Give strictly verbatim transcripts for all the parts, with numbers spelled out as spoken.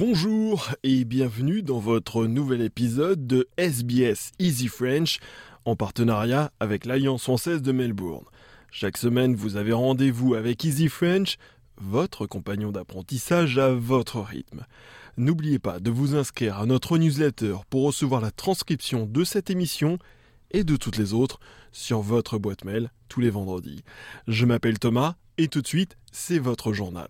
Bonjour et bienvenue dans votre nouvel épisode de S B S Easy French en partenariat avec l'Alliance française de Melbourne. Chaque semaine, vous avez rendez-vous avec Easy French, votre compagnon d'apprentissage à votre rythme. N'oubliez pas de vous inscrire à notre newsletter pour recevoir la transcription de cette émission et de toutes les autres sur votre boîte mail tous les vendredis. Je m'appelle Thomas et tout de suite, c'est votre journal.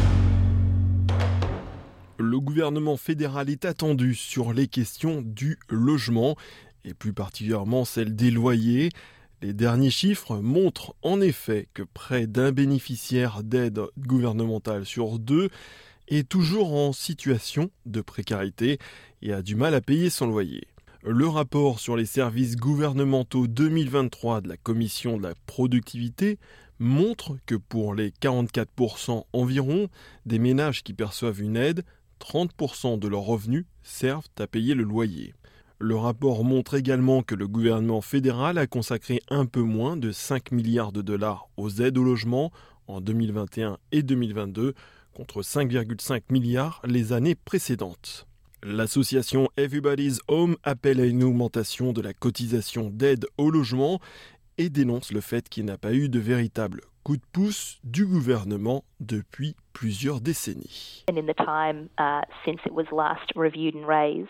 Le gouvernement fédéral est attendu sur les questions du logement, et plus particulièrement celle des loyers. Les derniers chiffres montrent en effet que près d'un bénéficiaire d'aide gouvernementale sur deux est toujours en situation de précarité et a du mal à payer son loyer. Le rapport sur les services gouvernementaux deux mille vingt-trois de la Commission de la productivité montre que pour les quarante-quatre pour cent environ des ménages qui perçoivent une aide, trente pour cent de leurs revenus servent à payer le loyer. Le rapport montre également que le gouvernement fédéral a consacré un peu moins de cinq milliards de dollars aux aides au logement en deux mille vingt et un et deux mille vingt-deux, contre cinq virgule cinq milliards les années précédentes. L'association Everybody's Home appelle à une augmentation de la cotisation d'aide au logement et dénonce le fait qu'il n'a pas eu de véritable coup de pouce du gouvernement depuis plusieurs décennies. And in the time uh, since it was last reviewed and raised,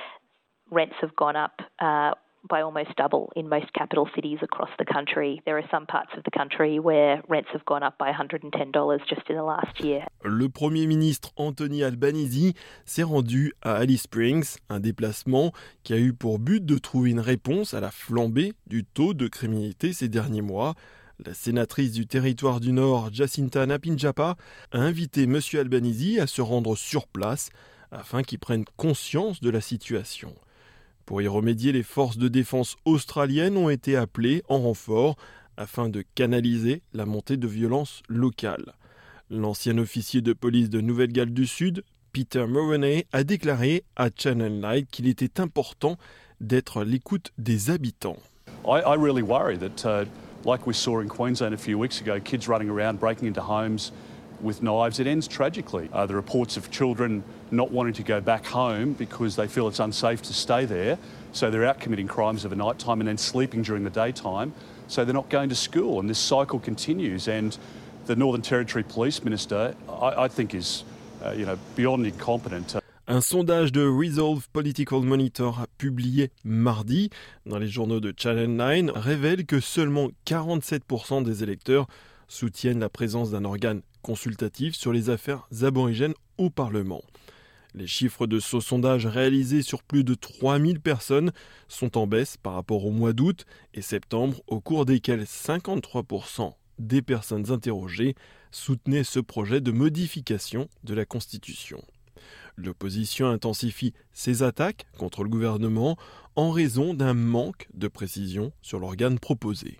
rents have gone up uh, by almost double in most capital cities across the country. There are some parts of the country where rents have gone up by one hundred ten dollars just in the last year. Le Premier ministre Anthony Albanese s'est rendu à Alice Springs, un déplacement qui a eu pour but de trouver une réponse à la flambée du taux de criminalité ces derniers mois. La sénatrice du territoire du Nord, Jacinta Nampijapa, a invité M. Albanese à se rendre sur place afin qu'il prenne conscience de la situation. Pour y remédier, les forces de défense australiennes ont été appelées en renfort afin de canaliser la montée de violence locale. L'ancien officier de police de Nouvelle-Galles du Sud, Peter Mulroney, a déclaré à Channel nine qu'il était important d'être à l'écoute des habitants. I, I really worry that, uh, like we saw in Queensland a few weeks ago, kids running around breaking into homes with knives, it ends tragically. Uh, the reports of children not wanting to go back home because they feel it's unsafe to stay there, so they're out committing crimes of a night time and then sleeping during the daytime, so they're not going to school, and this cycle continues. And the Northern Territory Police Minister, I, I think, is uh, you know, beyond incompetent. Un sondage de Resolve Political Monitor publié mardi dans les journaux de Channel nine révèle que seulement quarante-sept pour cent des électeurs soutiennent la présence d'un organe consultatif sur les affaires aborigènes au Parlement. Les chiffres de ce sondage réalisé sur plus de trois mille personnes sont en baisse par rapport au mois d'août et septembre, au cours desquels cinquante-trois pour cent des personnes interrogées soutenaient ce projet de modification de la Constitution. L'opposition intensifie ses attaques contre le gouvernement en raison d'un manque de précision sur l'organe proposé.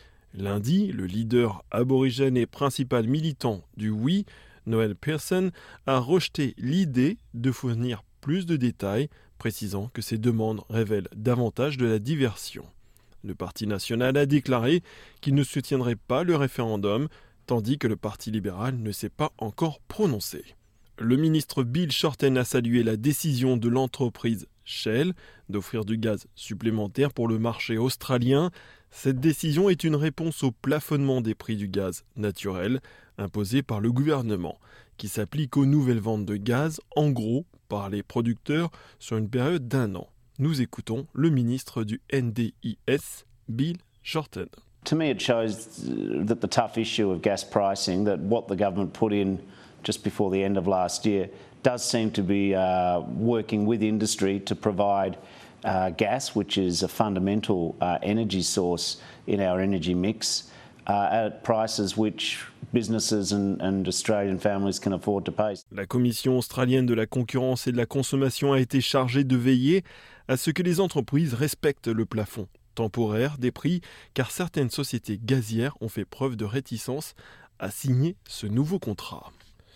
Lundi, le leader aborigène et principal militant du Oui, Noel Pearson, a rejeté l'idée de fournir plus de détails, précisant que ces demandes révèlent davantage de la diversion. Le Parti national a déclaré qu'il ne soutiendrait pas le référendum, tandis que le Parti libéral ne s'est pas encore prononcé. Le ministre Bill Shorten a salué la décision de l'entreprise Shell d'offrir du gaz supplémentaire pour le marché australien. Cette décision est une réponse au plafonnement des prix du gaz naturel imposé par le gouvernement, qui s'applique aux nouvelles ventes de gaz, en gros, par les producteurs sur une période d'un an. Nous écoutons le ministre du N D I S, Bill Shorten. To me, it shows that the tough issue of gas pricing, that what the government put in just before the end of last year, does seem to be uh, working with industry to provide uh, gas, which is a fundamental uh, energy source in our energy mix, uh, at prices which businesses and, and Australian families can afford to pay. La Commission australienne de la concurrence et de la consommation a été chargée de veiller à ce que les entreprises respectent le plafond temporaire des prix, car certaines sociétés gazières ont fait preuve de réticence à signer ce nouveau contrat.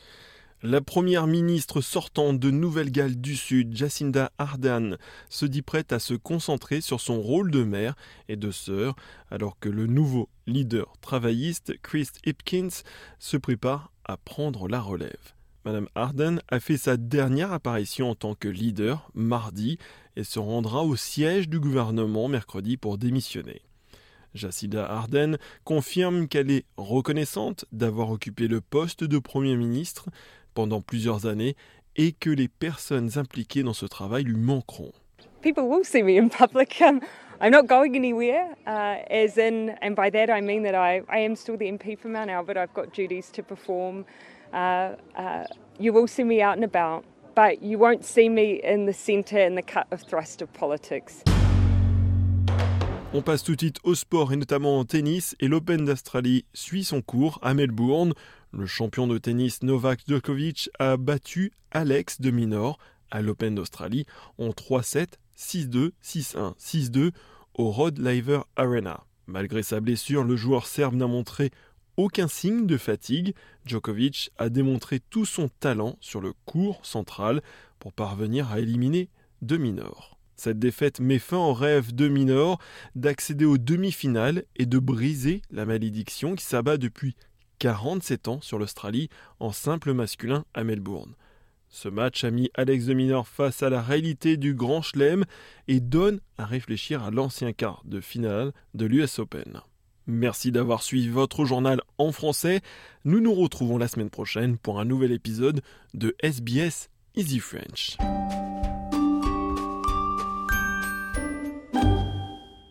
La première ministre sortante de Nouvelle-Galles du Sud, Jacinda Ardern, se dit prête à se concentrer sur son rôle de mère et de sœur, alors que le nouveau leader travailliste, Chris Hipkins, se prépare à prendre la relève. Madame Ardern a fait sa dernière apparition en tant que leader mardi et se rendra au siège du gouvernement mercredi pour démissionner. Jacinda Ardern confirme qu'elle est reconnaissante d'avoir occupé le poste de Premier ministre pendant plusieurs années et que les personnes impliquées dans ce travail lui manqueront. People will see me in public. Um, I'm not going anywhere, uh, as in, and by that I mean that I, I am still the M P for Mount Albert. I've got duties to perform. Uh, uh, you will see me out and about, but you won't see me in the centre and the cut of thrust of politics. On passe tout de suite au sport et notamment en tennis, et l'Open d'Australie suit son cours à Melbourne. Le champion de tennis Novak Djokovic a battu Alex de Minaur à l'Open d'Australie en trois sept, six deux, six un, six deux au Rod Laver Arena. Malgré sa blessure, le joueur serbe n'a montré aucun signe de fatigue. Djokovic a démontré tout son talent sur le court central pour parvenir à éliminer de Minaur. Cette défaite met fin au rêve de Minaur d'accéder aux demi-finales et de briser la malédiction qui s'abat depuis quarante-sept ans sur l'Australie en simple masculin à Melbourne. Ce match a mis Alex de Minaur face à la réalité du Grand Chelem et donne à réfléchir à l'ancien quart de finale de l'U S Open. Merci d'avoir suivi votre journal en français. Nous nous retrouvons la semaine prochaine pour un nouvel épisode de S B S Easy French.